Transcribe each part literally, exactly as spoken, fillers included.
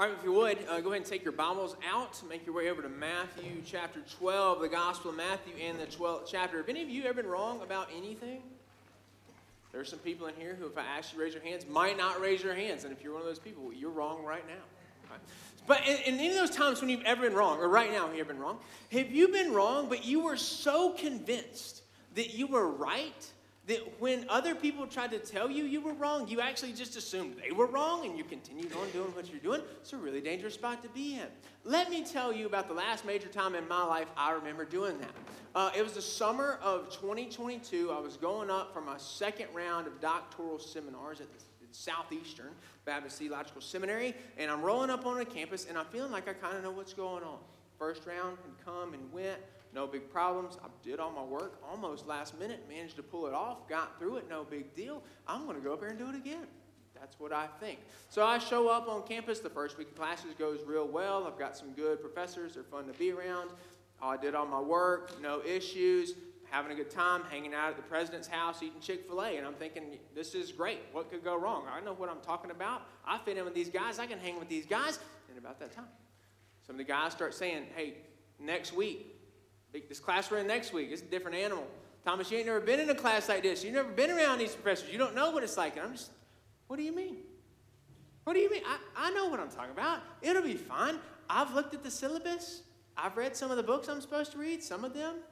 All right, if you would, uh, go ahead and take your Bibles out. Make your way over to Matthew chapter twelve, the Gospel of Matthew and the twelfth chapter. Have any of you ever been wrong about anything? There are some people in here who, if I ask you to raise your hands, might not raise your hands. And if you're one of those people, you're wrong right now. Okay. But in, in any of those times when you've ever been wrong, or right now when you've ever been wrong, have you been wrong, but you were so convinced that you were right, that when other people tried to tell you you were wrong, you actually just assumed they were wrong and you continued on doing what you're doing? It's a really dangerous spot to be in. Let me tell you about the last major time in my life I remember doing that. Uh, it was the summer of twenty twenty-two. I was going up for my second round of doctoral seminars at the Southeastern Baptist Theological Seminary, and I'm rolling up on a campus, and I'm feeling like I kind of know what's going on. First round had come and went. No big problems. I did all my work almost last minute, managed to pull it off, got through it, no big deal. I'm going to go up there and do it again. That's what I think. So I show up on campus. The first week of classes goes real well. I've got some good professors. They're fun to be around. I did all my work, no issues, having a good time, hanging out at the president's house, eating Chick-fil-A. And I'm thinking, this is great. What could go wrong? I know what I'm talking about. I fit in with these guys. I can hang with these guys. And about that time, some of the guys start saying, hey, next week, this class we're in next week, it's a different animal. Thomas, you ain't never been in a class like this. You've never been around these professors. You don't know what it's like. And I'm just, what do you mean? What do you mean? I, I know what I'm talking about. It'll be fine. I've looked at the syllabus. I've read some of the books I'm supposed to read, some of them.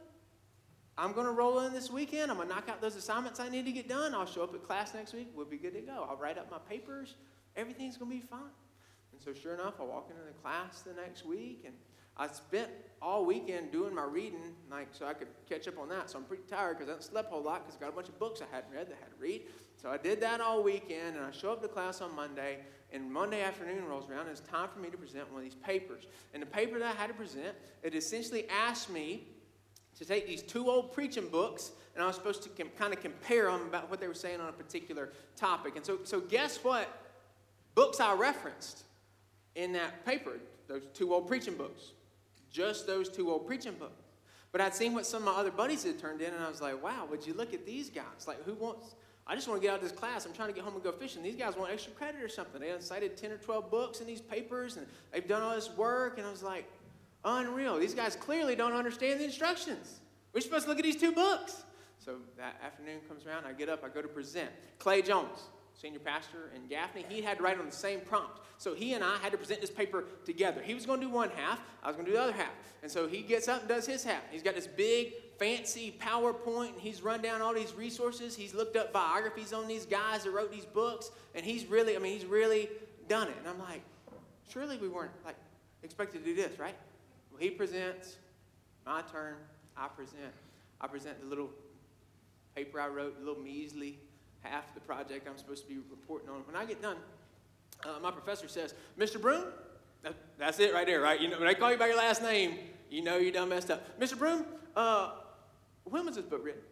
I'm going to roll in this weekend. I'm going to knock out those assignments I need to get done. I'll show up at class next week. We'll be good to go. I'll write up my papers. Everything's going to be fine. And so sure enough, I walk into the class the next week, and I spent all weekend doing my reading, like, so I could catch up on that. So I'm pretty tired because I haven't slept a whole lot because I got a bunch of books I hadn't read that I had to read. So I did that all weekend, and I show up to class on Monday, and Monday afternoon rolls around, and it's time for me to present one of these papers. And the paper that I had to present, it essentially asked me to take these two old preaching books, and I was supposed to com- kind of compare them about what they were saying on a particular topic. And so, so guess what books I referenced in that paper? Those two old preaching books. Just those two old preaching books. But I'd seen what some of my other buddies had turned in, and I was like, wow, would you look at these guys? Like, who wants, I just want to get out of this class. I'm trying to get home and go fishing. These guys want extra credit or something. They cited ten or twelve books in these papers, and they've done all this work, and I was like, unreal. These guys clearly don't understand the instructions. We're supposed to look at these two books. So that afternoon comes around, I get up, I go to present. Clay Jones, senior pastor in Gaffney, he had to write on the same prompt. So he and I had to present this paper together. He was going to do one half. I was going to do the other half. And so he gets up and does his half. He's got this big, fancy PowerPoint, and he's run down all these resources. He's looked up biographies on these guys that wrote these books, and he's really, I mean, he's really done it. And I'm like, surely we weren't, like, expected to do this, right? Well, he presents. My turn. I present. I present the little paper I wrote, the little measly half of the project I'm supposed to be reporting on. When I get done, uh, my professor says, Mister Broom, that, that's it right there, right? You know, when I call you by your last name, you know you done messed up. Mister Broom, uh, when was this book written?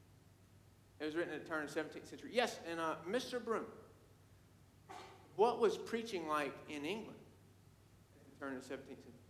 It was written at the turn of the seventeenth century. Yes, and uh, Mister Broom, what was preaching like in England at the turn of the seventeenth century?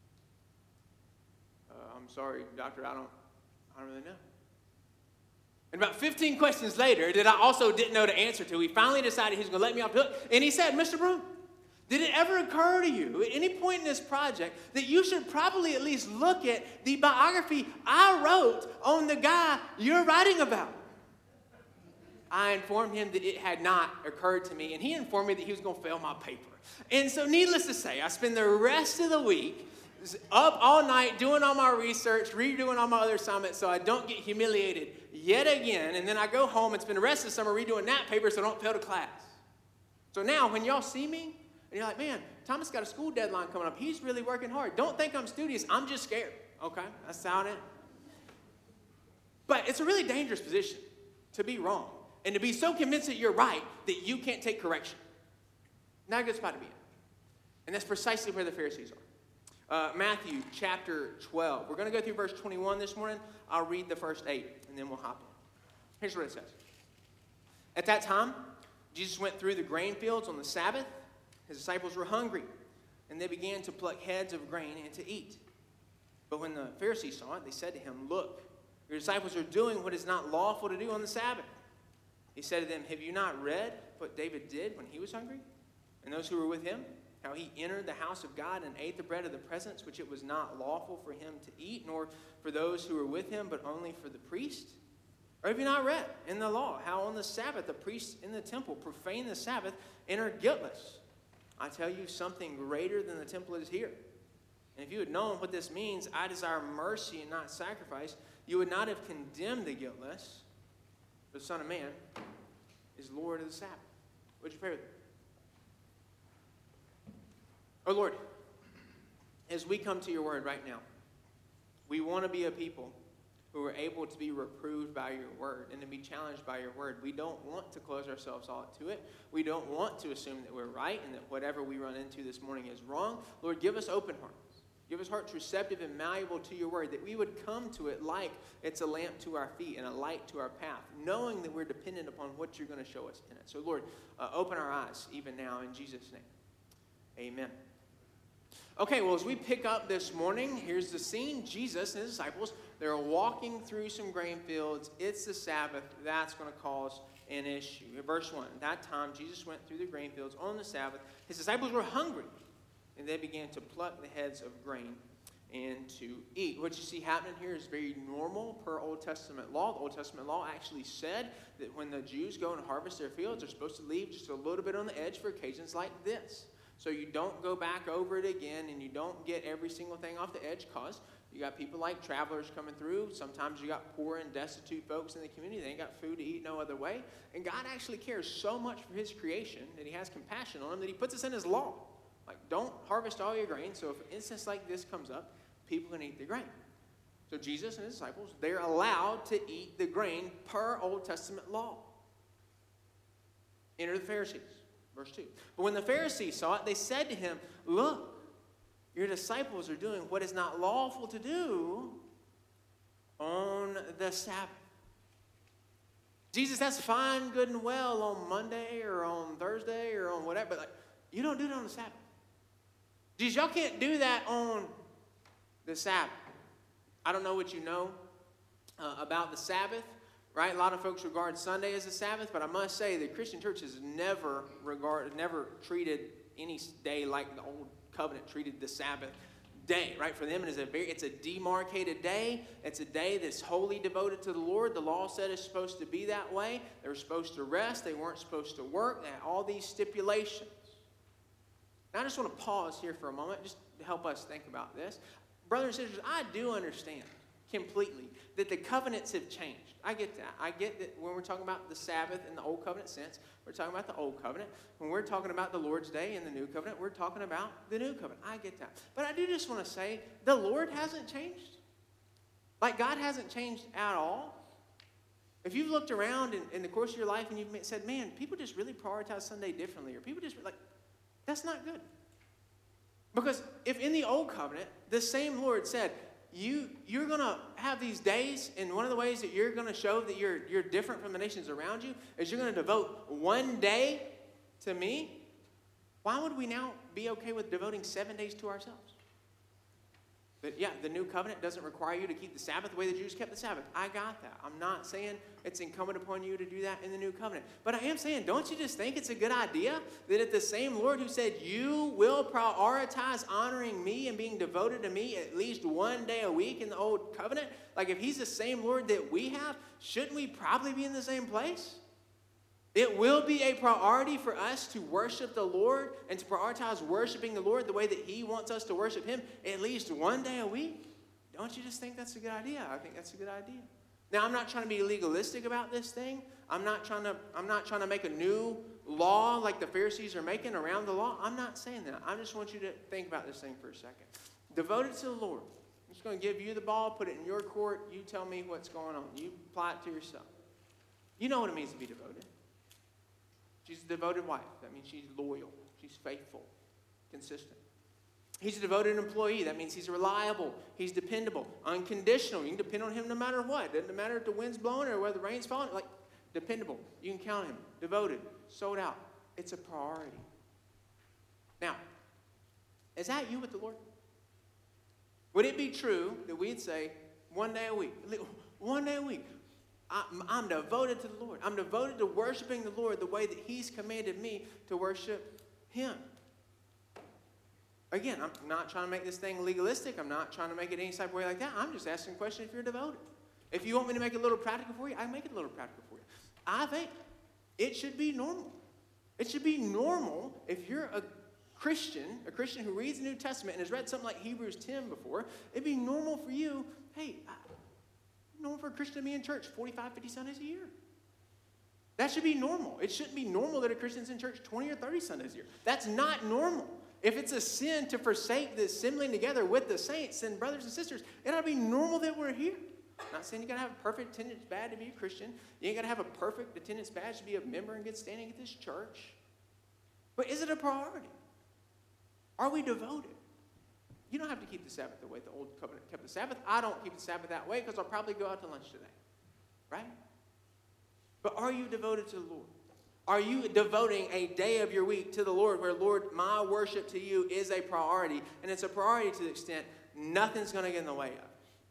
Uh, I'm sorry, doctor, I don't, I don't really know. And about fifteen questions later that I also didn't know the answer to, he finally decided he was going to let me off the hook. And he said, Mister Broom, did it ever occur to you at any point in this project that you should probably at least look at the biography I wrote on the guy you're writing about? I informed him that it had not occurred to me, and he informed me that he was going to fail my paper. And so needless to say, I spend the rest of the week up all night doing all my research, redoing all my other assignments so I don't get humiliated yet again. And then I go home and spend the rest of the summer redoing that paper so I don't fail to class. So now when y'all see me, and you're like, man, Thomas got a school deadline coming up. He's really working hard. Don't think I'm studious. I'm just scared. Okay? That's how it is. But it's a really dangerous position to be wrong and to be so convinced that you're right that you can't take correction. Not a good spot to be in. And that's precisely where the Pharisees are. Uh, Matthew chapter twelve. We're going to go through verse twenty-one this morning. I'll read the first eight, and then we'll hop in. Here's what it says. At that time, Jesus went through the grain fields on the Sabbath. His disciples were hungry, and they began to pluck heads of grain and to eat. But when the Pharisees saw it, they said to him, look, your disciples are doing what is not lawful to do on the Sabbath. He said to them, have you not read what David did when he was hungry, and those who were with him? how he entered the house of God and ate the bread of the presence, which it was not lawful for him to eat, nor for those who were with him, but only for the priest? Or have you not read in the law how on the Sabbath the priests in the temple profane the Sabbath and are guiltless? I tell you, something greater than the temple is here. And if you had known what this means, I desire mercy and not sacrifice, you would not have condemned the guiltless. The Son of Man is Lord of the Sabbath. Would you pray with me? Oh Lord, as we come to your word right now, we want to be a people who are able to be reproved by your word and to be challenged by your word. We don't want to close ourselves all to it. We don't want to assume that we're right and that whatever we run into this morning is wrong. Lord, give us open hearts. Give us hearts receptive and malleable to your word, that we would come to it like it's a lamp to our feet and a light to our path, knowing that we're dependent upon what you're going to show us in it. So Lord, uh, open our eyes even now in Jesus' name. Amen. Okay, well, as we pick up this morning, here's the scene. Jesus and his disciples, they're walking through some grain fields. It's the Sabbath. That's going to cause an issue. In verse one, at that time, Jesus went through the grain fields on the Sabbath. His disciples were hungry, and they began to pluck the heads of grain and to eat. What you see happening here is very normal per Old Testament law. The Old Testament law actually said that when the Jews go and harvest their fields, they're supposed to leave just a little bit on the edge for occasions like this. So you don't go back over it again, and you don't get every single thing off the edge, because you got people like travelers coming through. Sometimes you got poor and destitute folks in the community. They ain't got food to eat no other way. And God actually cares so much for his creation that he has compassion on them that he puts us in his law. Like, don't harvest all your grain. So if an instance like this comes up, people can eat the grain. So Jesus and his disciples, they're allowed to eat the grain per Old Testament law. Enter the Pharisees. Verse two. But when the Pharisees saw it, they said to him, look, your disciples are doing what is not lawful to do on the Sabbath. Jesus, that's fine, good and well on Monday or on Thursday or on whatever, but like, you don't do it on the Sabbath. Jesus, y'all can't do that on the Sabbath. I don't know what you know uh, about the Sabbath. Right? A lot of folks regard Sunday as a Sabbath, but I must say the Christian church has never regarded, never treated any day like the old covenant treated the Sabbath day. Right? For them, it is a very, it's a demarcated day. It's a day that's wholly devoted to the Lord. The law said it's supposed to be that way. They were supposed to rest. They weren't supposed to work. They had all these stipulations. Now, I just want to pause here for a moment, just to help us think about this. Brothers and sisters, I do understand completely that the covenants have changed. I get that. I get that when we're talking about the Sabbath in the Old Covenant sense, we're talking about the Old Covenant. When we're talking about the Lord's Day in the New Covenant, we're talking about the New Covenant. I get that. But I do just want to say, the Lord hasn't changed. Like, God hasn't changed at all. If you've looked around in, in the course of your life and you've said, man, people just really prioritize Sunday differently, or people just, like, that's not good. Because if in the Old Covenant, the same Lord said, You, you're going to have these days, and one of the ways that you're going to show that you're, you're different from the nations around you is you're going to devote one day to me. Why would we now be okay with devoting seven days to ourselves? But yeah, the new covenant doesn't require you to keep the Sabbath the way the Jews kept the Sabbath. I got that. I'm not saying it's incumbent upon you to do that in the new covenant. But I am saying, don't you just think it's a good idea that if the same Lord who said, you will prioritize honoring me and being devoted to me at least one day a week in the old covenant, like if he's the same Lord that we have, shouldn't we probably be in the same place? It will be a priority for us to worship the Lord and to prioritize worshiping the Lord the way that he wants us to worship him at least one day a week. Don't you just think that's a good idea? I think that's a good idea. Now, I'm not trying to be legalistic about this thing. I'm not trying to, I'm not trying to make a new law like the Pharisees are making around the law. I'm not saying that. I just want you to think about this thing for a second. Devoted to the Lord. I'm just going to give you the ball, put it in your court. You tell me what's going on. You apply it to yourself. You know what it means to be devoted. She's a devoted wife. That means she's loyal. She's faithful, consistent. He's a devoted employee. That means he's reliable. He's dependable, unconditional. You can depend on him no matter what. Doesn't matter if the wind's blowing or whether the rain's falling. Like, dependable. You can count on him. Devoted. Sold out. It's a priority. Now, is that you with the Lord? Would it be true that we'd say one day a week, one day a week, I'm, I'm devoted to the Lord. I'm devoted to worshiping the Lord the way that he's commanded me to worship him. Again, I'm not trying to make this thing legalistic. I'm not trying to make it any type of way like that. I'm just asking a question if you're devoted. If you want me to make it a little practical for you, I make it a little practical for you. I think it should be normal. It should be normal if you're a Christian, a Christian who reads the New Testament and has read something like Hebrews ten before, it'd be normal for you, hey, I, normal for a Christian to be in church forty-five, fifty Sundays a year. That should be normal. It shouldn't be normal that a Christian's in church twenty or thirty Sundays a year. That's not normal. If it's a sin to forsake the assembling together with the saints and brothers and sisters, it ought to be normal that we're here. I'm not saying you got to have a perfect attendance badge to be a Christian. You ain't got to have a perfect attendance badge to be a member in good standing at this church. But is it a priority? Are we devoted? You don't have to keep the Sabbath the way the old covenant kept the Sabbath. I don't keep the Sabbath that way because I'll probably go out to lunch today. Right? But are you devoted to the Lord? Are you devoting a day of your week to the Lord where, Lord, my worship to you is a priority, and it's a priority to the extent nothing's going to get in the way of?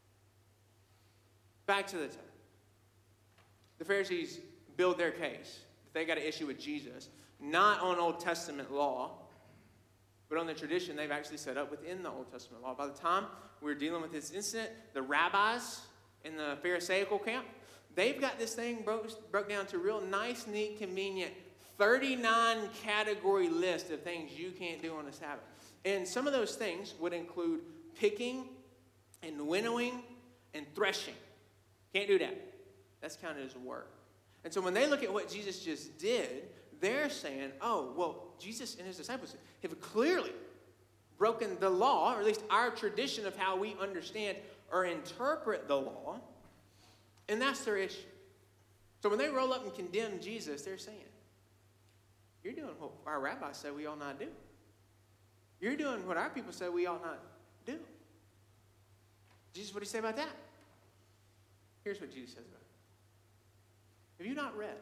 Back to the text. The Pharisees build their case that they got an issue with Jesus, not on Old Testament law, but on the tradition they've actually set up within the Old Testament law. By the time we were dealing with this incident, the rabbis in the Pharisaical camp, they've got this thing broke, broke down to a real nice, neat, convenient thirty-nine category list of things you can't do on the Sabbath. And some of those things would include picking and winnowing and threshing. Can't do that. That's counted as work. And so when they look at what Jesus just did, they're saying, oh, well, Jesus and his disciples have clearly broken the law, or at least our tradition of how we understand or interpret the law, and that's their issue. So when they roll up and condemn Jesus, they're saying, you're doing what our rabbis say we ought not do. You're doing what our people say we ought not do. Jesus, what do you say about that? Here's what Jesus says about it. Have you not read?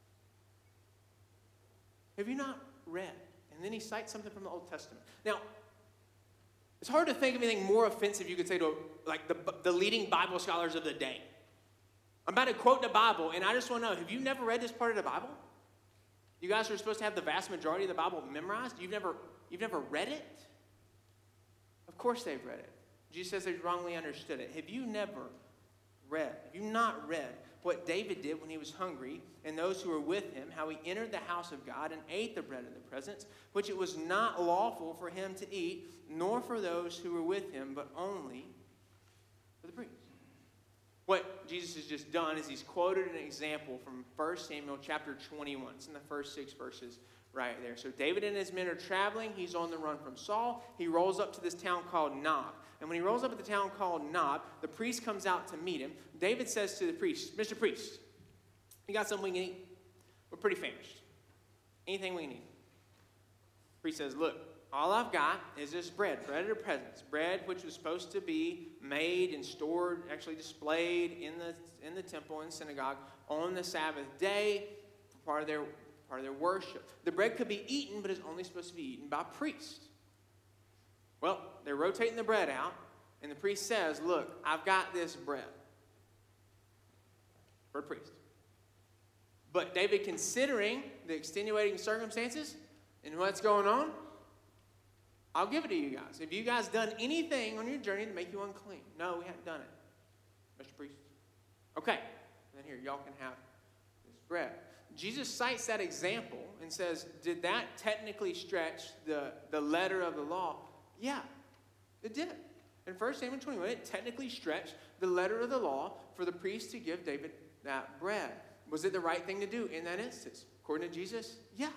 Have you not read? And then he cites something from the Old Testament. Now, it's hard to think of anything more offensive you could say to like the, the leading Bible scholars of the day. I'm about to quote the Bible, and I just want to know, have you never read this part of the Bible? You guys are supposed to have the vast majority of the Bible memorized. You've never, you've never read it? Of course they've read it. Jesus says they've wrongly understood it. Have you never read, have you not read what David did when he was hungry and those who were with him, how he entered the house of God and ate the bread of the presence, which it was not lawful for him to eat, nor for those who were with him, but only for the priests? What Jesus has just done is he's quoted an example from First Samuel chapter twenty-one. It's in the first six verses right there. So David and his men are traveling. He's on the run from Saul. He rolls up to this town called Nob. And when he rolls up at the town called Nob, the priest comes out to meet him. David says to the priest, Mister Priest, you got something we can eat? We're pretty famished. Anything we can eat? The priest says, look, all I've got is this bread, bread of the presence, bread which was supposed to be made and stored, actually displayed in the in the temple and synagogue on the Sabbath day for part of their part of their worship. The bread could be eaten, but it's only supposed to be eaten by priests. Well, they're rotating the bread out, and the priest says, look, I've got this bread for a priest. But David, considering the extenuating circumstances and what's going on, I'll give it to you guys. Have you guys done anything on your journey to make you unclean? No, we haven't done it, Mister Priest. Okay, then here, y'all can have this bread. Jesus cites that example and says, did that technically stretch the, the letter of the law? Yeah, it did. In First Samuel twenty-one, it technically stretched the letter of the law for the priest to give David that bread. Was it the right thing to do in that instance? According to Jesus, yeah.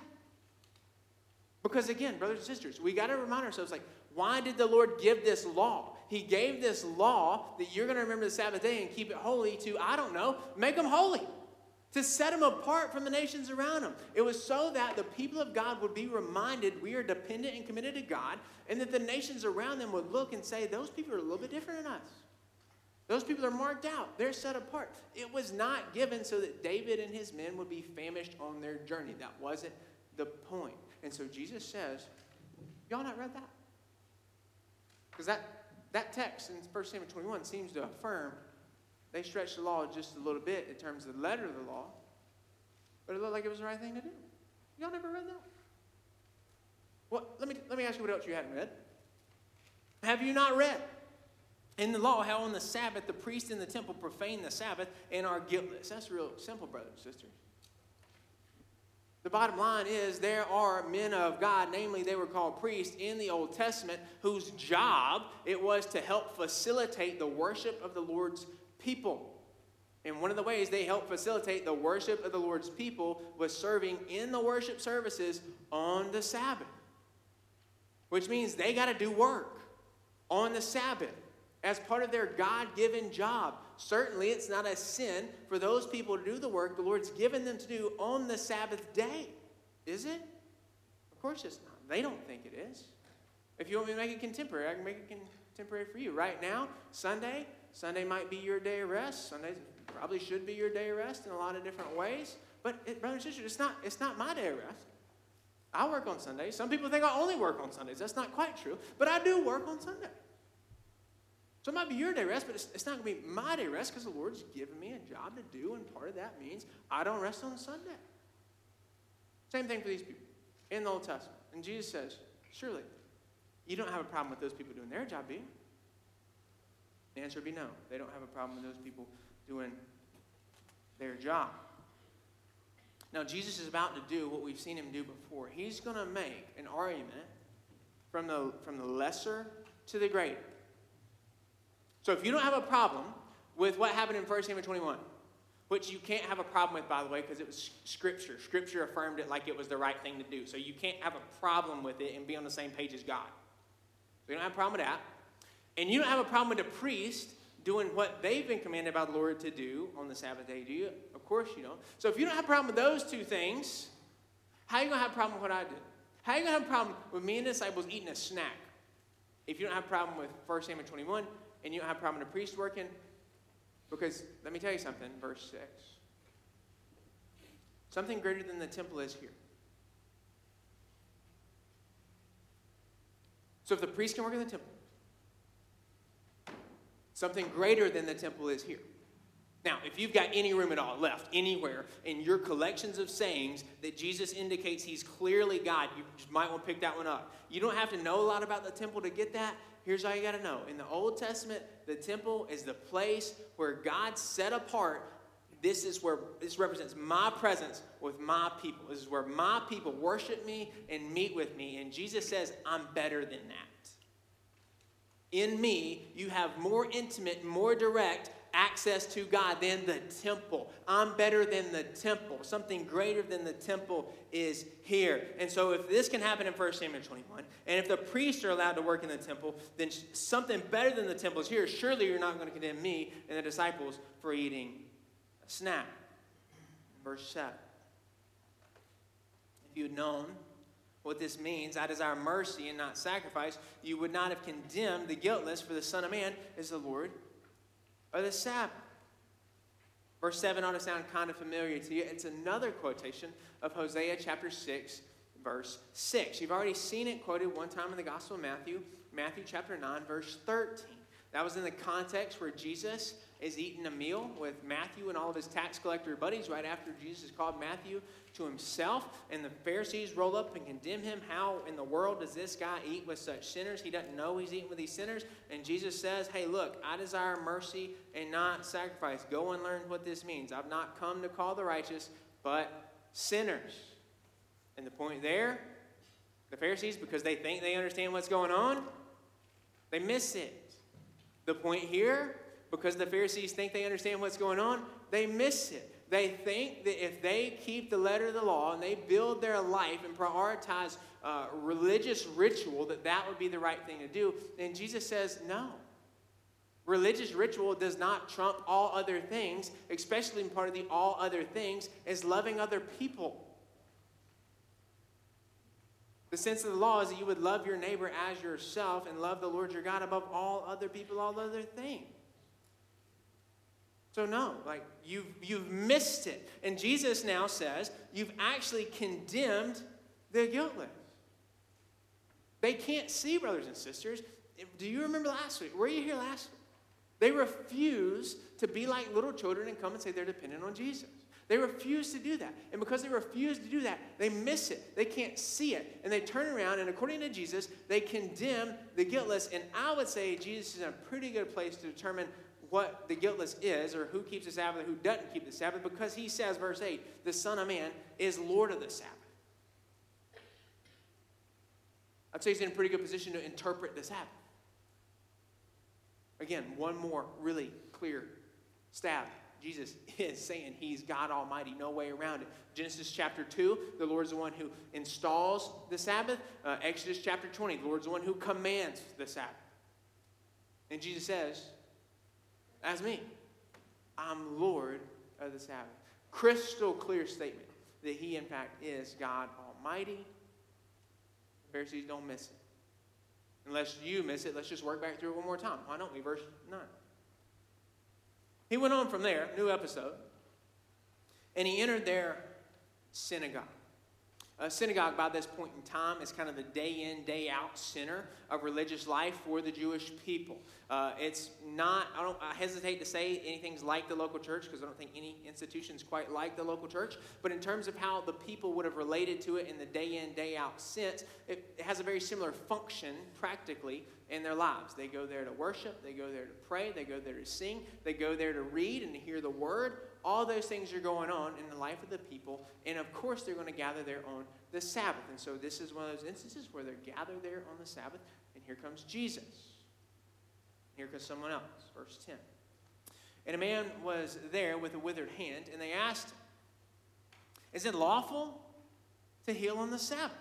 Because again, brothers and sisters, we got to remind ourselves, like, why did the Lord give this law? He gave this law that you're going to remember the Sabbath day and keep it holy to, I don't know, make them holy. To set them apart from the nations around them. It was so that the people of God would be reminded we are dependent and committed to God, and that the nations around them would look and say, those people are a little bit different than us. Those people are marked out. They're set apart. It was not given so that David and his men would be famished on their journey. That wasn't the point. And so Jesus says, y'all not read that? Because that, that text in First Samuel twenty-one seems to affirm they stretched the law just a little bit in terms of the letter of the law, but it looked like it was the right thing to do. Y'all never read that? Well, let me, let me ask you what else you hadn't read. Have you not read in the law how on the Sabbath the priest in the temple profane the Sabbath and are guiltless? That's real simple, brothers and sisters. The bottom line is there are men of God, namely they were called priests in the Old Testament, whose job it was to help facilitate the worship of the Lord's people. And one of the ways they helped facilitate the worship of the Lord's people was serving in the worship services on the Sabbath. Which means they got to do work on the Sabbath as part of their God-given job. Certainly, it's not a sin for those people to do the work the Lord's given them to do on the Sabbath day. Is it? Of course it's not. They don't think it is. If you want me to make it contemporary, I can make it contemporary for you. Right now, Sunday, Sunday might be your day of rest. Sunday probably should be your day of rest in a lot of different ways. But, it, brothers and sisters, it's not, it's not my day of rest. I work on Sundays. Some people think I only work on Sundays. That's not quite true. But I do work on Sunday. So it might be your day of rest, but it's, it's not going to be my day of rest because the Lord's given me a job to do, and part of that means I don't rest on Sunday. Same thing for these people in the Old Testament. And Jesus says, surely, you don't have a problem with those people doing their job, do you? The answer would be no. They don't have a problem with those people doing their job. Now, Jesus is about to do what we've seen him do before. He's going to make an argument from the, from the lesser to the greater. So if you don't have a problem with what happened in First Samuel twenty-one, which you can't have a problem with, by the way, because it was Scripture. Scripture affirmed it like it was the right thing to do. So you can't have a problem with it and be on the same page as God. So you don't have a problem with that. And you don't have a problem with the priest doing what they've been commanded by the Lord to do on the Sabbath day, do you? Of course you don't. So if you don't have a problem with those two things, how are you going to have a problem with what I did? How are you going to have a problem with me and the disciples eating a snack? If you don't have a problem with First Samuel twenty-one, and you don't have a problem with a priest working, because let me tell you something, verse six. Something greater than the temple is here. So if the priest can work in the temple, something greater than the temple is here. Now, if you've got any room at all left, anywhere, in your collections of sayings that Jesus indicates he's clearly God, you just might want to pick that one up. You don't have to know a lot about the temple to get that. Here's all you got to know. In the Old Testament, the temple is the place where God set apart. This is where, this represents my presence with my people. This is where my people worship me and meet with me. And Jesus says, I'm better than that. In me, you have more intimate, more direct access to God than the temple. I'm better than the temple. Something greater than the temple is here. And so if this can happen in First Samuel twenty-one, and if the priests are allowed to work in the temple, then something better than the temple is here. Surely you're not going to condemn me and the disciples for eating a snack. Verse seven. If you had known what this means, I desire mercy and not sacrifice, you would not have condemned the guiltless, for the Son of Man is the Lord of the Sabbath. Verse seven ought to sound kind of familiar to you. It's another quotation of Hosea chapter six, verse six. You've already seen it quoted one time in the Gospel of Matthew, Matthew chapter nine, verse thirteen. That was in the context where Jesus is eating a meal with Matthew and all of his tax collector buddies right after Jesus called Matthew to himself. And the Pharisees roll up and condemn him. How in the world does this guy eat with such sinners? He doesn't know he's eating with these sinners. And Jesus says, hey, look, I desire mercy and not sacrifice. Go and learn what this means. I've not come to call the righteous, but sinners. And the point there, the Pharisees, because they think they understand what's going on, they miss it. The point here, because the Pharisees think they understand what's going on, they miss it. They think that if they keep the letter of the law and they build their life and prioritize uh, religious ritual, that that would be the right thing to do. And Jesus says, no. Religious ritual does not trump all other things, especially in part of the all other things is loving other people. The sense of the law is that you would love your neighbor as yourself and love the Lord your God above all other people, all other things. So no, like you've, you've missed it. And Jesus now says, you've actually condemned the guiltless. They can't see, brothers and sisters. Do you remember last week? Were you here last week? They refuse to be like little children and come and say they're dependent on Jesus. They refuse to do that. And because they refuse to do that, they miss it. They can't see it. And they turn around, and according to Jesus, they condemn the guiltless. And I would say Jesus is in a pretty good place to determine what the guiltless is, or who keeps the Sabbath and who doesn't keep the Sabbath, because he says, verse eight, the Son of Man is Lord of the Sabbath. I'd say he's in a pretty good position to interpret the Sabbath. Again, one more really clear stab. Jesus is saying he's God Almighty, no way around it. Genesis chapter two, the Lord's the one who installs the Sabbath. Uh, Exodus chapter twenty, the Lord's the one who commands the Sabbath. And Jesus says, as me, I'm Lord of the Sabbath. Crystal clear statement that he, in fact, is God Almighty. Pharisees don't miss it. Unless you miss it, let's just work back through it one more time. Why don't we? Verse nine. He went on from there, new episode, and he entered their synagogue. A synagogue by this point in time is kind of the day in, day out center of religious life for the Jewish people. Uh, it's not, I don't I hesitate to say anything's like the local church because I don't think any institution's quite like the local church. But in terms of how the people would have related to it in the day in, day out sense, it, it has a very similar function practically in their lives. They go there to worship, they go there to pray, they go there to sing, they go there to read and to hear the word. All those things are going on in the life of the people, and of course they're going to gather there on the Sabbath. And so this is one of those instances where they're gathered there on the Sabbath, and here comes Jesus. Here comes someone else, verse ten. And a man was there with a withered hand, and they asked him, is it lawful to heal on the Sabbath?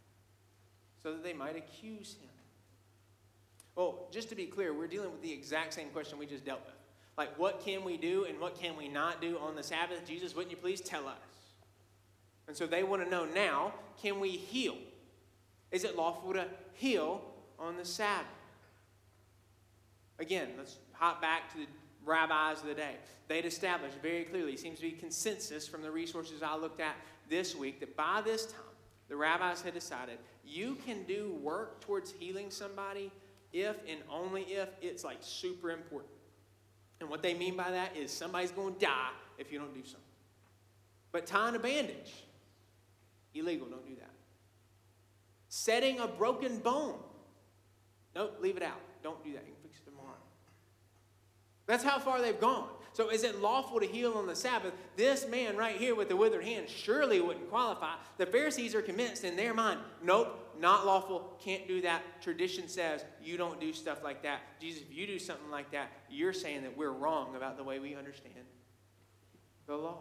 So that they might accuse him. Well, just to be clear, we're dealing with the exact same question we just dealt with. Like, what can we do and what can we not do on the Sabbath? Jesus, wouldn't you please tell us? And so they want to know now, can we heal? Is it lawful to heal on the Sabbath? Again, let's hop back to the rabbis of the day. They'd established very clearly, seems to be consensus from the resources I looked at this week, that by this time, the rabbis had decided you can do work towards healing somebody if and only if it's like super important. And what they mean by that is somebody's going to die if you don't do something. But tying a bandage, illegal, don't do that. Setting a broken bone, nope, leave it out. Don't do that. You can fix it tomorrow. That's how far they've gone. So is it lawful to heal on the Sabbath? This man right here with the withered hand surely wouldn't qualify. The Pharisees are convinced in their mind, nope, not lawful, can't do that. Tradition says you don't do stuff like that. Jesus, if you do something like that, you're saying that we're wrong about the way we understand the law.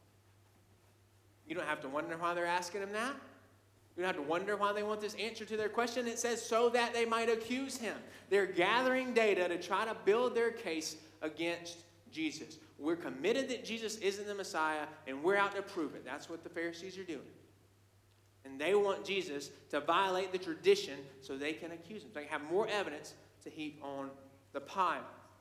You don't have to wonder why they're asking him that. You don't have to wonder why they want this answer to their question. It says so that they might accuse him. They're gathering data to try to build their case against Jesus. We're committed that Jesus isn't the Messiah, and we're out to prove it. That's what the Pharisees are doing. And they want Jesus to violate the tradition so they can accuse him. So they have more evidence to heap on the pile.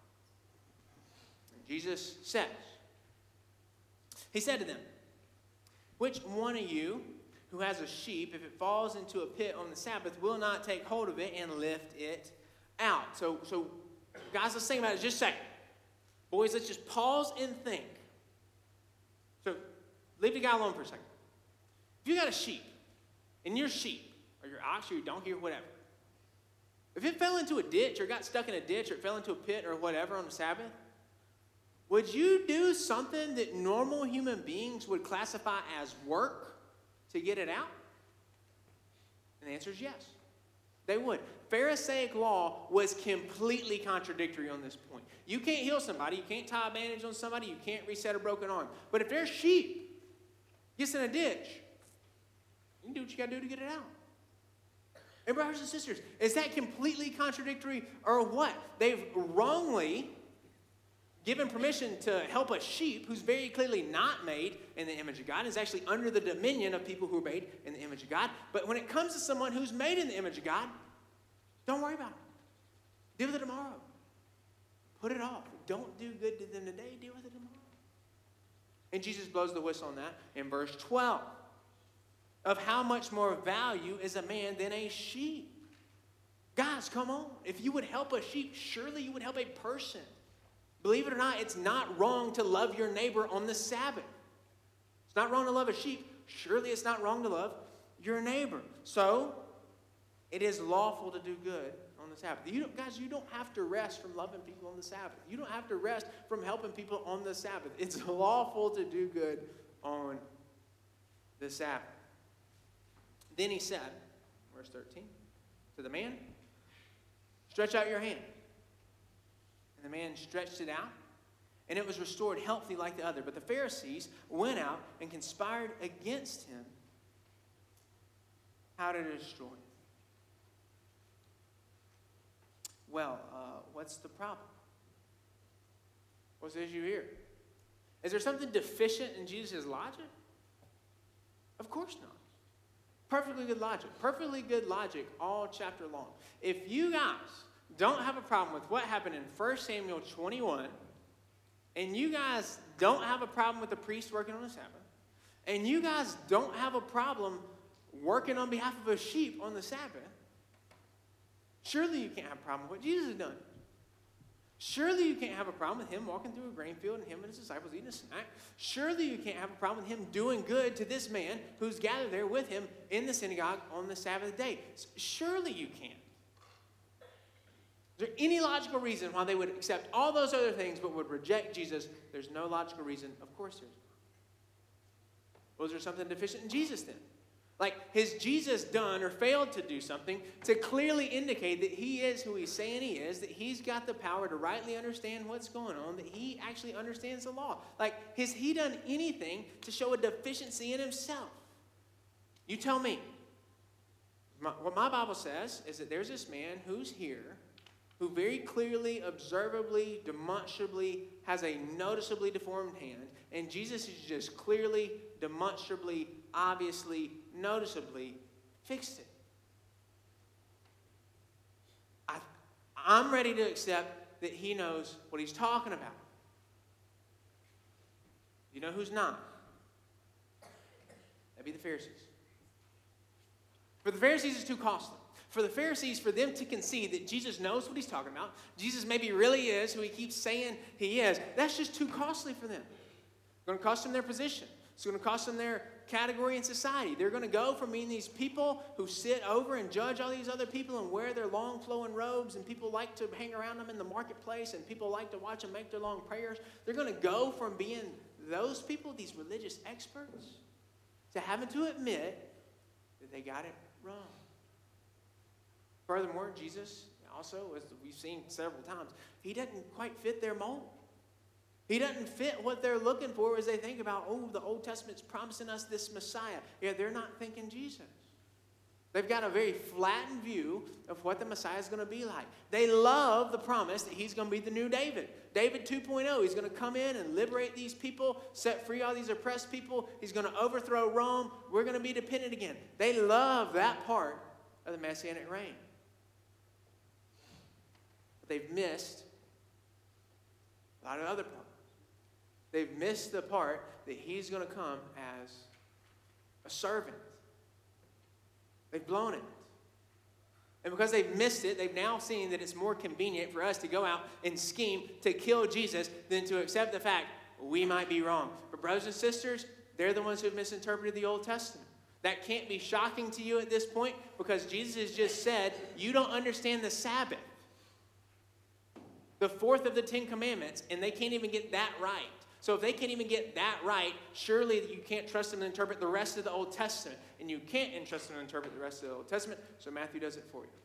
And Jesus says, he said to them, which one of you who has a sheep, if it falls into a pit on the Sabbath, will not take hold of it and lift it out? So, so guys, let's think about it just a second. Boys, let's just pause and think. So leave the guy alone for a second. If you got a sheep, and your sheep, or your ox, or your donkey, or whatever, if it fell into a ditch, or got stuck in a ditch, or it fell into a pit, or whatever on the Sabbath, would you do something that normal human beings would classify as work to get it out? And the answer is yes. They would. Pharisaic law was completely contradictory on this point. You can't heal somebody. You can't tie a bandage on somebody. You can't reset a broken arm. But if their sheep gets in a ditch, you can do what you got to do to get it out. And brothers and sisters, is that completely contradictory or what? They've wrongly given permission to help a sheep who's very clearly not made in the image of God, is actually under the dominion of people who are made in the image of God. But when it comes to someone who's made in the image of God, don't worry about it. Deal with it tomorrow. Put it off. Don't do good to them today. Deal with it tomorrow. And Jesus blows the whistle on that in verse twelve. Of how much more value is a man than a sheep? Guys, come on. If you would help a sheep, surely you would help a person. Believe it or not, it's not wrong to love your neighbor on the Sabbath. It's not wrong to love a sheep. Surely it's not wrong to love your neighbor. So, it is lawful to do good on the Sabbath. You don't, guys, you don't have to rest from loving people on the Sabbath. You don't have to rest from helping people on the Sabbath. It's lawful to do good on the Sabbath. Then he said, verse thirteen, to the man, stretch out your hand. And the man stretched it out, and it was restored healthy like the other. But the Pharisees went out and conspired against him how to destroy him. Well, uh, what's the problem? What's the issue here? Is there something deficient in Jesus' logic? Of course not. Perfectly good logic. Perfectly good logic all chapter long. If you guys don't have a problem with what happened in First Samuel twenty-one, and you guys don't have a problem with the priest working on the Sabbath, and you guys don't have a problem working on behalf of a sheep on the Sabbath, surely you can't have a problem with what Jesus has done. Surely you can't have a problem with him walking through a grain field and him and his disciples eating a snack. Surely you can't have a problem with him doing good to this man who's gathered there with him in the synagogue on the Sabbath day. Surely you can't. Is there any logical reason why they would accept all those other things but would reject Jesus? There's no logical reason. Of course there's not. Was there something deficient in Jesus then? Like, has Jesus done or failed to do something to clearly indicate that he is who he's saying he is, that he's got the power to rightly understand what's going on, that he actually understands the law? Like, has he done anything to show a deficiency in himself? You tell me. My, what my Bible says is that there's this man who's here who very clearly, observably, demonstrably has a noticeably deformed hand, and Jesus is just clearly, demonstrably, obviously, noticeably fixed it. I, I'm ready to accept that he knows what he's talking about. You know who's not? That'd be the Pharisees. For the Pharisees, it's too costly. For the Pharisees, for them to concede that Jesus knows what he's talking about, Jesus maybe really is who he keeps saying he is, that's just too costly for them. It's going to cost them their position. It's going to cost them their category in society. They're going to go from being these people who sit over and judge all these other people and wear their long flowing robes, and people like to hang around them in the marketplace, and people like to watch them make their long prayers. They're going to go from being those people, these religious experts, to having to admit that they got it wrong. Furthermore, Jesus also, as we've seen several times, he doesn't quite fit their mold. He doesn't fit what they're looking for as they think about, oh, the Old Testament's promising us this Messiah. Yeah, they're not thinking Jesus. They've got a very flattened view of what the Messiah is going to be like. They love the promise that he's going to be the new David. David two point oh, he's going to come in and liberate these people, set free all these oppressed people. He's going to overthrow Rome. We're going to be dependent again. They love that part of the Messianic reign. But they've missed a lot of other parts. They've missed the part that he's going to come as a servant. They've blown it. And because they've missed it, they've now seen that it's more convenient for us to go out and scheme to kill Jesus than to accept the fact we might be wrong. But brothers and sisters, they're the ones who have misinterpreted the Old Testament. That can't be shocking to you at this point, because Jesus has just said, you don't understand the Sabbath. The fourth of the Ten Commandments, and they can't even get that right. So if they can't even get that right, surely you can't trust them to interpret the rest of the Old Testament. And you can't entrust them to interpret the rest of the Old Testament, so Matthew does it for you.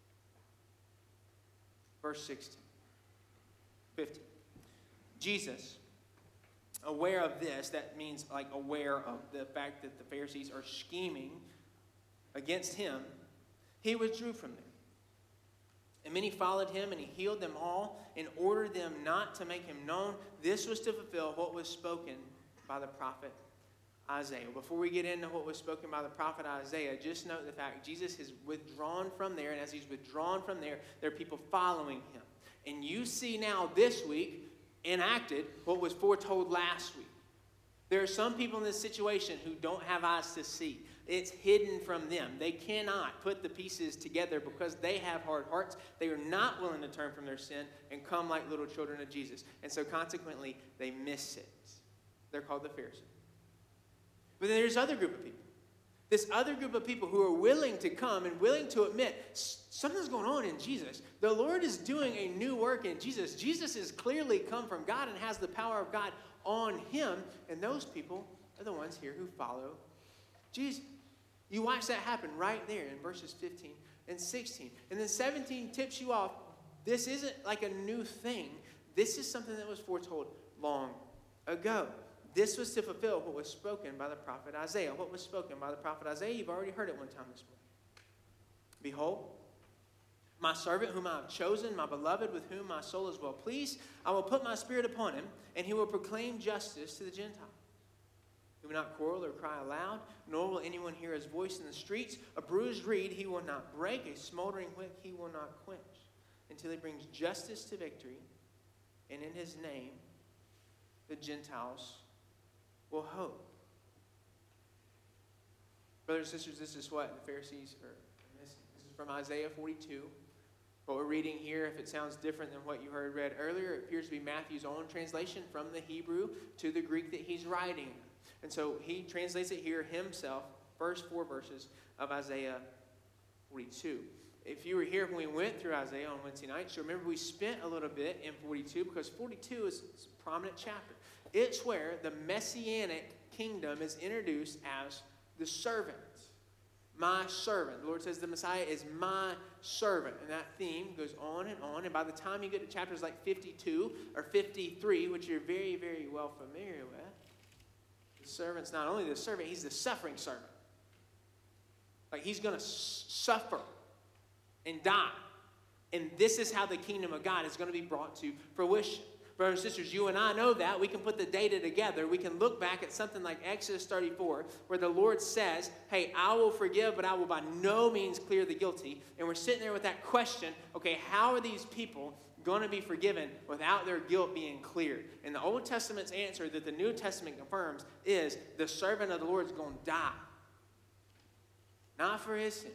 Verse sixteen. fifteen. Jesus, aware of this, that means like aware of the fact that the Pharisees are scheming against him, he withdrew from them. And many followed him, and he healed them all and ordered them not to make him known. This was to fulfill what was spoken by the prophet Isaiah. Before we get into what was spoken by the prophet Isaiah, just note the fact Jesus has withdrawn from there, and as he's withdrawn from there, there are people following him. And you see now this week enacted what was foretold last week. There are some people in this situation who don't have eyes to see. It's hidden from them. They cannot put the pieces together because they have hard hearts. They are not willing to turn from their sin and come like little children of Jesus. And so consequently, they miss it. They're called the Pharisees. But then there's other group of people. This other group of people who are willing to come and willing to admit something's going on in Jesus. The Lord is doing a new work in Jesus. Jesus has clearly come from God and has the power of God on him. And those people are the ones here who follow Jesus. You watch that happen right there in verses fifteen and sixteen. And then seventeen tips you off. This isn't like a new thing. This is something that was foretold long ago. This was to fulfill what was spoken by the prophet Isaiah. What was spoken by the prophet Isaiah? You've already heard it one time this morning. Behold, my servant whom I have chosen, my beloved with whom my soul is well pleased. I will put my spirit upon him, and he will proclaim justice to the Gentiles. He will not quarrel or cry aloud, nor will anyone hear his voice in the streets. A bruised reed he will not break, a smoldering wick he will not quench, until he brings justice to victory, and in his name the Gentiles will hope. Brothers and sisters, this is what the Pharisees are missing. This is from Isaiah forty-two. What we're reading here, if it sounds different than what you heard read earlier, it appears to be Matthew's own translation from the Hebrew to the Greek that he's writing. And so he translates it here himself, first four verses of Isaiah forty-two. If you were here when we went through Isaiah on Wednesday night, so remember we spent a little bit in forty-two because forty-two is a prominent chapter. It's where the Messianic kingdom is introduced as the servant. My servant. The Lord says the Messiah is my servant. And that theme goes on and on. And by the time you get to chapters like fifty-two or fifty-three, which you're very, very well familiar with, the servant's not only the servant, he's the suffering servant. Like he's going to s- suffer and die. And this is how the kingdom of God is going to be brought to fruition. Brothers and sisters, you and I know that. We can put the data together. We can look back at something like Exodus thirty-four, where the Lord says, hey, I will forgive, but I will by no means clear the guilty. And we're sitting there with that question, okay, how are these people going to be forgiven without their guilt being cleared? And the Old Testament's answer that the New Testament confirms is the servant of the Lord is going to die. Not for his sin.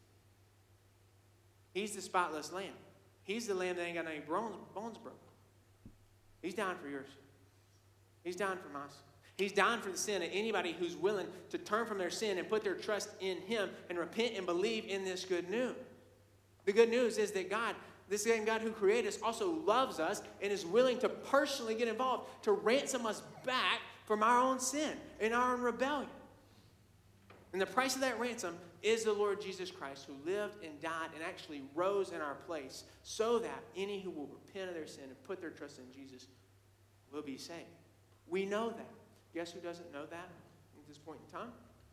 He's the spotless lamb. He's the lamb that ain't got any bones, bones broken. He's dying for yours. He's dying for my sin. He's dying for the sin of anybody who's willing to turn from their sin and put their trust in him and repent and believe in this good news. The good news is that God, this same God who created us, also loves us and is willing to personally get involved to ransom us back from our own sin and our own rebellion. And the price of that ransom is the Lord Jesus Christ, who lived and died and actually rose in our place so that any who will repent of their sin and put their trust in Jesus will be saved. We know that. Guess who doesn't know that at this point in time?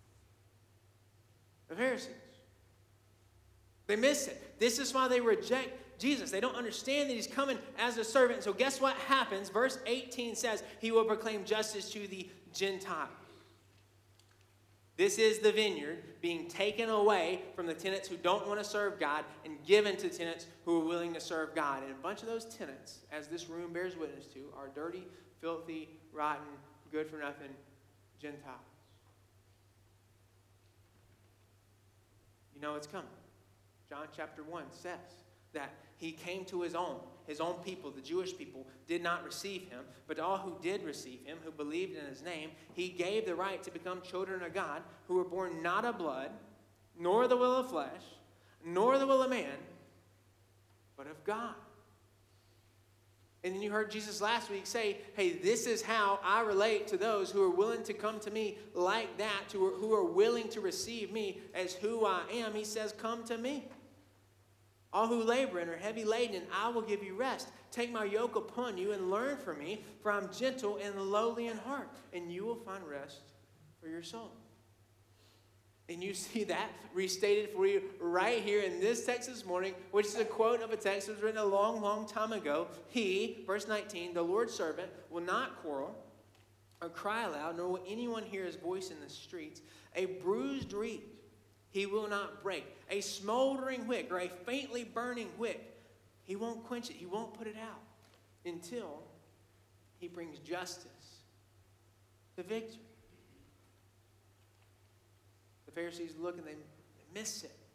The Pharisees. They miss it. This is why they reject Jesus. They don't understand that he's coming as a servant. And so guess what happens? Verse eighteen says, he will proclaim justice to the Gentiles. This is the vineyard being taken away from the tenants who don't want to serve God and given to tenants who are willing to serve God. And a bunch of those tenants, as this room bears witness to, are dirty, filthy, rotten, good-for-nothing Gentiles. You know it's coming. John chapter one says that he came to his own. His own people, the Jewish people, did not receive him. But to all who did receive him, who believed in his name, he gave the right to become children of God, who were born not of blood, nor the will of flesh, nor the will of man, but of God. And then you heard Jesus last week say, hey, this is how I relate to those who are willing to come to me like that, who are, who are willing to receive me as who I am. He says, come to me. All who labor and are heavy laden, and I will give you rest. Take my yoke upon you and learn from me, for I'm gentle and lowly in heart, and you will find rest for your soul. And you see that restated for you right here in this text this morning, which is a quote of a text that was written a long, long time ago. He, verse nineteen, the Lord's servant, will not quarrel or cry aloud, nor will anyone hear his voice in the streets. A bruised reed he will not break. A smoldering wick or a faintly burning wick, he won't quench it. He won't put it out until he brings justice to victory. The Pharisees look and they miss it.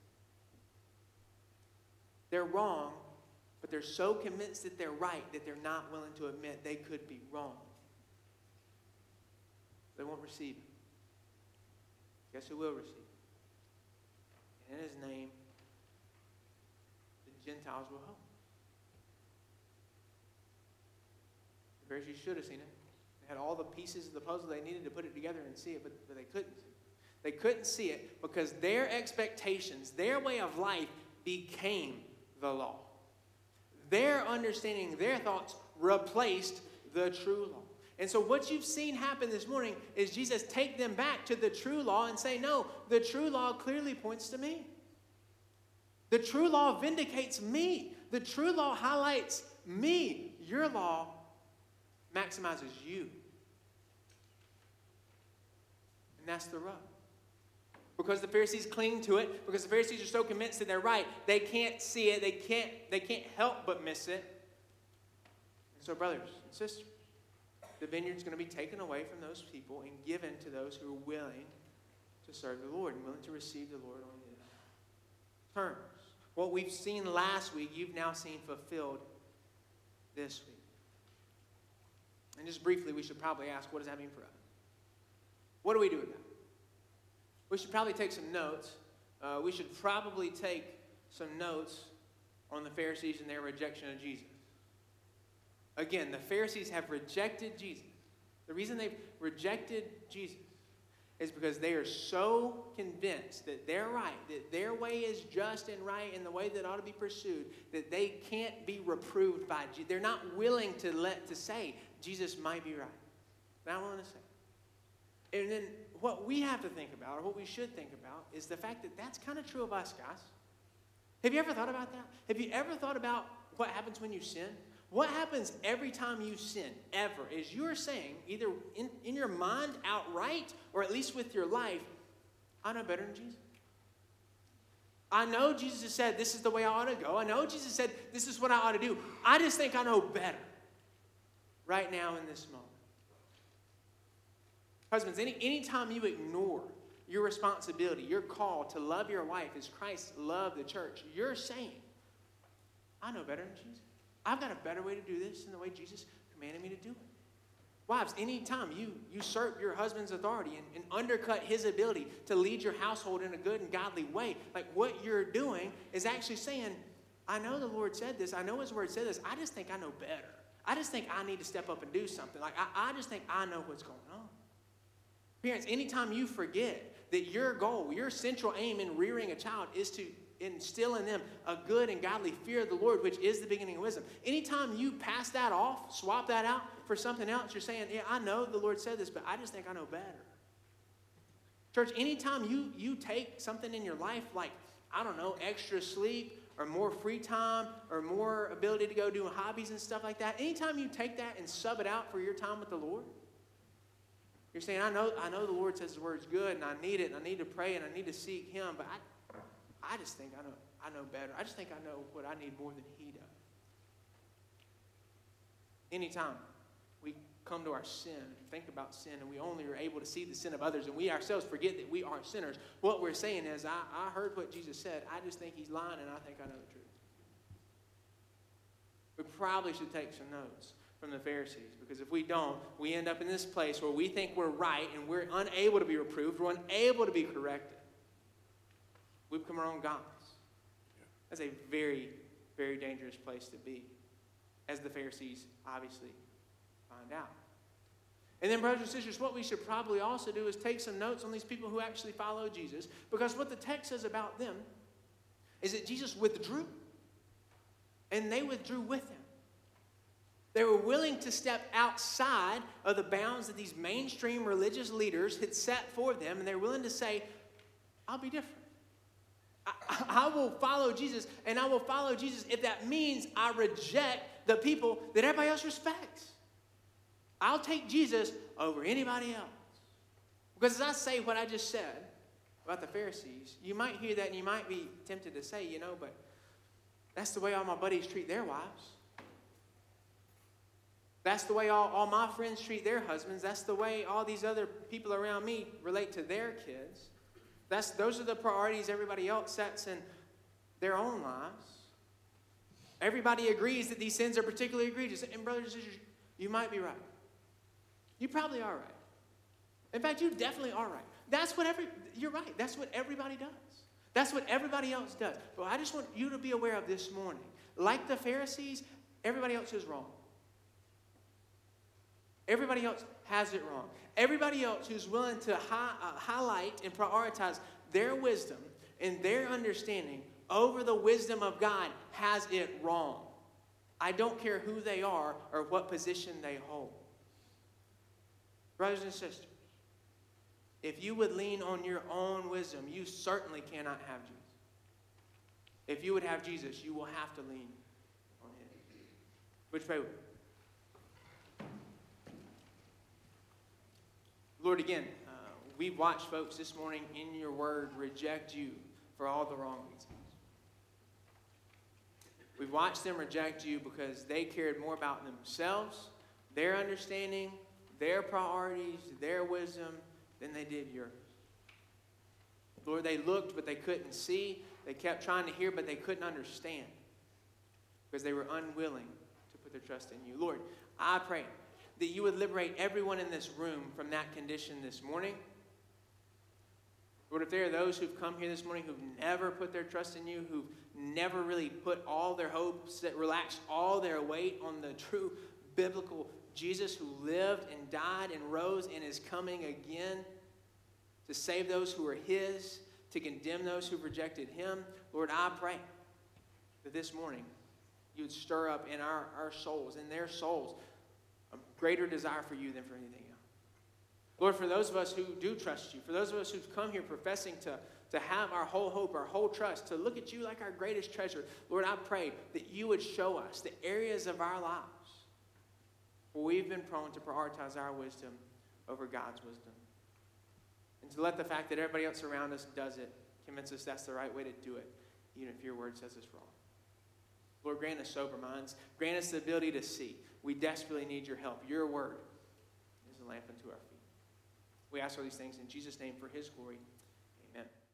They're wrong, but they're so convinced that they're right that they're not willing to admit they could be wrong. They won't receive it. guess who will receive it? And in his name, the Gentiles will hope. The Pharisees should have seen it. They had all the pieces of the puzzle they needed to put it together and see it, but, but they couldn't see it. They couldn't see it because their expectations, their way of life became the law. Their understanding, their thoughts replaced the true law. And so what you've seen happen this morning is Jesus take them back to the true law and say, no, the true law clearly points to me. The true law vindicates me. The true law highlights me. Your law maximizes you. And that's the rub. Because the Pharisees cling to it, because the Pharisees are so convinced that they're right, they can't see it, they can't, they can't help but miss it. And so, brothers and sisters, the vineyard's going to be taken away from those people and given to those who are willing to serve the Lord and willing to receive the Lord on His terms. What we've seen last week, you've now seen fulfilled this week. And just briefly, we should probably ask, what does that mean for us? What do we do with that? We should probably take some notes. Uh, we should probably take some notes on the Pharisees and their rejection of Jesus. Again, the Pharisees have rejected Jesus. The reason they've rejected Jesus is because they are so convinced that they're right, that their way is just and right and the way that ought to be pursued, that they can't be reproved by Jesus. They're not willing to let to say Jesus might be right. They're not willing to say. And then what we have to think about, or what we should think about, is the fact that that's kind of true of us, guys. Have you ever thought about that? Have you ever thought about what happens when you sin? What happens every time you sin, ever, is you're saying, either in, in your mind outright, or at least with your life, I know better than Jesus. I know Jesus has said this is the way I ought to go. I know Jesus said this is what I ought to do. I just think I know better right now in this moment. Husbands, any anytime you ignore your responsibility, your call to love your wife as Christ loved the church, you're saying, I know better than Jesus. I've got a better way to do this than the way Jesus commanded me to do it. Wives, anytime you usurp your husband's authority and, and undercut his ability to lead your household in a good and godly way, like what you're doing is actually saying, I know the Lord said this. I know his word said this. I just think I know better. I just think I need to step up and do something. Like, I, I just think I know what's going on. Parents, anytime you forget that your goal, your central aim in rearing a child is to instill in them a good and godly fear of the Lord, which is the beginning of wisdom. Anytime you pass that off, swap that out for something else, you're saying, yeah, I know the Lord said this, but I just think I know better. Church, anytime you, you take something in your life like, I don't know, extra sleep or more free time or more ability to go do hobbies and stuff like that, anytime you take that and sub it out for your time with the Lord, you're saying, I know, I know the Lord says the word's good and I need it and I need to pray and I need to seek him, but I, I just think I know, I know better. I just think I know what I need more than he does. Anytime we come to our sin, think about sin, and we only are able to see the sin of others, and we ourselves forget that we are sinners, what we're saying is, I, I heard what Jesus said. I just think he's lying, and I think I know the truth. We probably should take some notes from the Pharisees, because if we don't, we end up in this place where we think we're right, and we're unable to be reproved, we're unable to be corrected. We become our own gods. That's a very, very dangerous place to be, as the Pharisees obviously find out. And then, brothers and sisters, what we should probably also do is take some notes on these people who actually follow Jesus, because what the text says about them is that Jesus withdrew, and they withdrew with him. They were willing to step outside of the bounds that these mainstream religious leaders had set for them, and they're willing to say, I'll be different. I, I will follow Jesus, and I will follow Jesus if that means I reject the people that everybody else respects. I'll take Jesus over anybody else. Because as I say what I just said about the Pharisees, you might hear that and you might be tempted to say, you know, but that's the way all my buddies treat their wives. That's the way all, all my friends treat their husbands. That's the way all these other people around me relate to their kids. That's, those are the priorities everybody else sets in their own lives. Everybody agrees that these sins are particularly egregious. And brothers and sisters, you might be right. You probably are right. In fact, you definitely are right. That's what every, you're right, that's what everybody does. That's what everybody else does. But I just want you to be aware of this morning. Like the Pharisees, everybody else is wrong. Everybody else has it wrong. Everybody else who's willing to hi, uh, highlight and prioritize their wisdom and their understanding over the wisdom of God has it wrong. I don't care who they are or what position they hold. Brothers and sisters, if you would lean on your own wisdom, you certainly cannot have Jesus. If you would have Jesus, you will have to lean on him. Would you pray with me? Lord, again, uh, we've watched folks this morning in your word reject you for all the wrong reasons. We've watched them reject you because they cared more about themselves, their understanding, their priorities, their wisdom, than they did yours. Lord, they looked, but they couldn't see. They kept trying to hear, but they couldn't understand because they were unwilling to put their trust in you. Lord, I pray that you would liberate everyone in this room from that condition this morning. Lord, if there are those who've come here this morning who've never put their trust in you, who've never really put all their hopes, that relaxed all their weight on the true biblical Jesus who lived and died and rose and is coming again to save those who are his, to condemn those who've rejected him, Lord, I pray that this morning you would stir up in our, our souls, in their souls, a greater desire for you than for anything else. Lord, for those of us who do trust you, for those of us who've come here professing to, to have our whole hope, our whole trust, to look at you like our greatest treasure, Lord, I pray that you would show us the areas of our lives where we've been prone to prioritize our wisdom over God's wisdom. And to let the fact that everybody else around us does it convince us that's the right way to do it, even if your word says it's wrong. Lord, grant us sober minds. Grant us the ability to see. We desperately need your help. Your word is a lamp unto our feet. We ask all these things in Jesus' name for his glory. Amen.